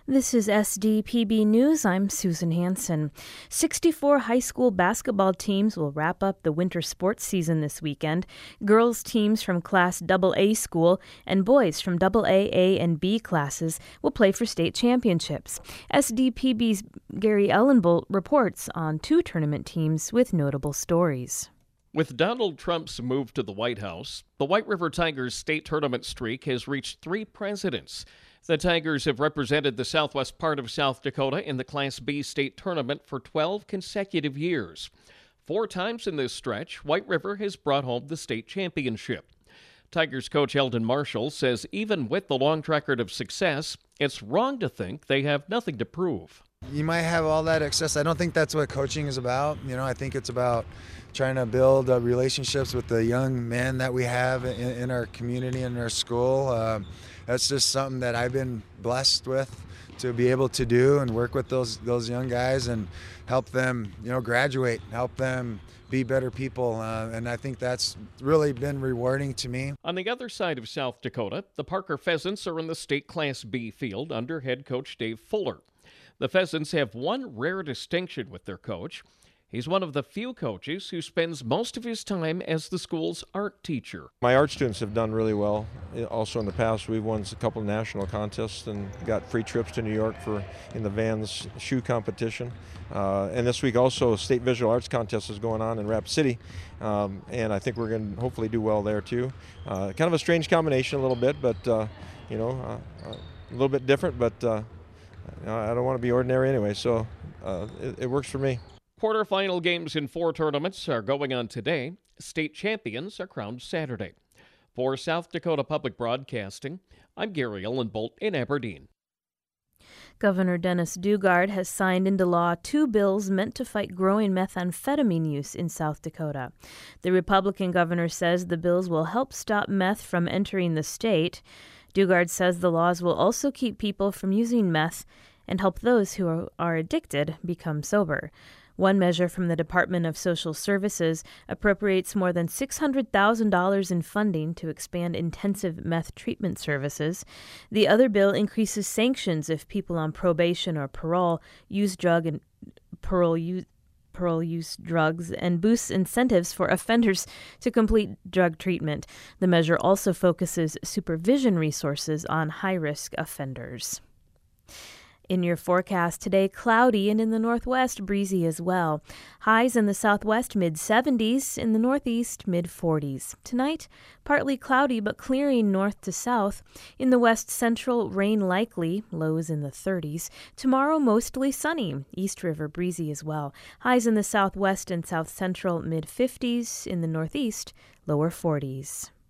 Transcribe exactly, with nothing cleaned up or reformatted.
This is S D P B News. I'm Susan Hansen. sixty-four high school basketball teams will wrap up the winter sports season this weekend. Girls teams from Class double A school and boys from double A, A, and B classes will play for state championships. S D P B's Gary Ellenbolt reports on two tournament teams with notable stories. With Donald Trump's move to the White House, the White River Tigers state tournament streak has reached three presidents. The Tigers have represented the southwest part of South Dakota in the Class B state tournament for twelve consecutive years. Four times in this stretch, White River has brought home the state championship. Tigers coach Eldon Marshall says even with the long record of success, it's wrong to think they have nothing to prove. You might have all that success. I don't think that's what coaching is about. You know, I think it's about trying to build uh, relationships with the young men that we have in, in our community and our school. Um, that's just something that I've been blessed with to be able to do and work with those those young guys and help them, you know, graduate, help them be better people. Uh, and I think that's really been rewarding to me. On the other side of South Dakota, the Parker Pheasants are in the state Class B field under head coach Dave Fuller. The Pheasants have one rare distinction with their coach. He's one of the few coaches who spends most of his time as the school's art teacher. My art students have done really well. Also in the past, we've won a couple of national contests and got free trips to New York for in the Vans shoe competition. Uh, and this week also, a state visual arts contest is going on in Rapid City. Um, and I think we're going to hopefully do well there too. Uh, kind of a strange combination a little bit, but uh, you know, uh, uh, a little bit different, but uh, I don't want to be ordinary anyway, so uh, it, it works for me. Quarterfinal games in four tournaments are going on today. State champions are crowned Saturday. For South Dakota Public Broadcasting, I'm Gary Ellenbolt in Aberdeen. Governor Dennis Daugaard has signed into law two bills meant to fight growing methamphetamine use in South Dakota. The Republican governor says the bills will help stop meth from entering the state. Daugaard says the laws will also keep people from using meth and help those who are, are addicted become sober. One measure from the Department of Social Services appropriates more than six hundred thousand dollars in funding to expand intensive meth treatment services. The other bill increases sanctions if people on probation or parole use drug and parole use parole use drugs and boosts incentives for offenders to complete drug treatment. The measure also focuses supervision resources on high-risk offenders. In your forecast today, cloudy and in the northwest, breezy as well. Highs in the southwest, mid seventies, in the northeast, mid forties. Tonight, partly cloudy but clearing north to south. In the west central, rain likely, lows in the thirties. Tomorrow, mostly sunny. East River, breezy as well. Highs in the southwest and south central, mid fifties. In the northeast, lower forties.